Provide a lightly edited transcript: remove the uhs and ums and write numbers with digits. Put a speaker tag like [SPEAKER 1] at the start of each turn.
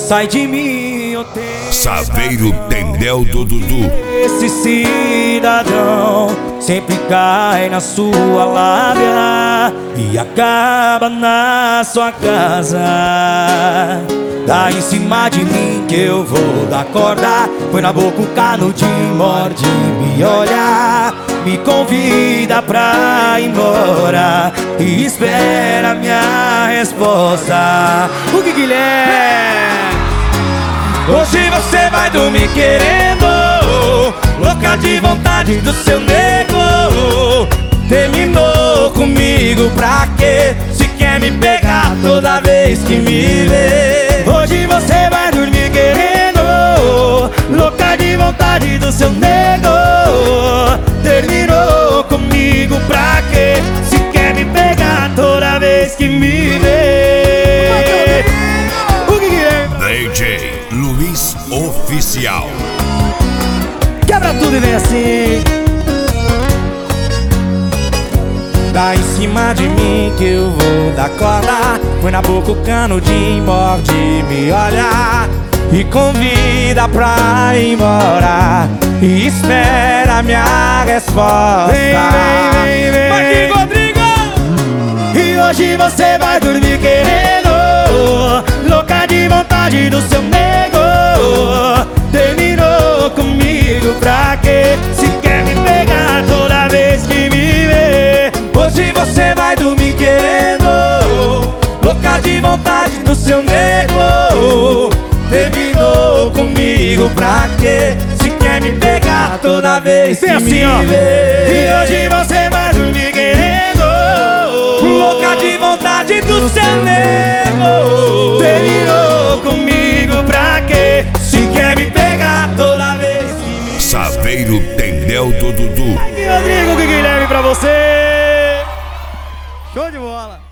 [SPEAKER 1] sai de mim, eu tenho
[SPEAKER 2] Saveiro Tendel do Dudu.
[SPEAKER 1] esse cidadão sempre cai na sua lábia e acaba na sua casa. Dá em cima de mim que eu vou dar corda, põe na boca um canudo, morde, me olha, me convida pra ir embora e espera minha resposta. O que Guilherme? Hoje você vai dormir querendo, louca de vontade do seu nego. Terminou comigo pra quê? Se quer me pegar toda vez que me vê. Hoje você vai dormir querendo, louca de vontade do seu nego. Terminou comigo pra quê? Se quer me pegar toda vez que me vê. O que é?
[SPEAKER 2] DJ Luiz Oficial.
[SPEAKER 1] Quebra tudo e vem assim. Dá em cima de mim que eu vou dar corda, põe na boca o canudinho, morde, me olha e convida pra ir embora e espera minha resposta. Vem, vem, vem, vem. Rodrigo! E hoje você vai dormir querendo, louca de vontade do seu nego. Terminou comigo pra quê? Se quer me pegar toda vez que me vê. Hoje você vai dormir querendo, louca de vontade do seu nego. Terminou comigo pra quê? Se quer me pegar toda vez que me vê. E hoje você vai dormir querendo, louca de vontade do seu nego. Terminou comigo pra quê? Se quer me pegar toda vez que me vê.
[SPEAKER 2] Saveiro Tendel do Dudu.
[SPEAKER 1] Rodrigo Guilherme pra você. Show de bola!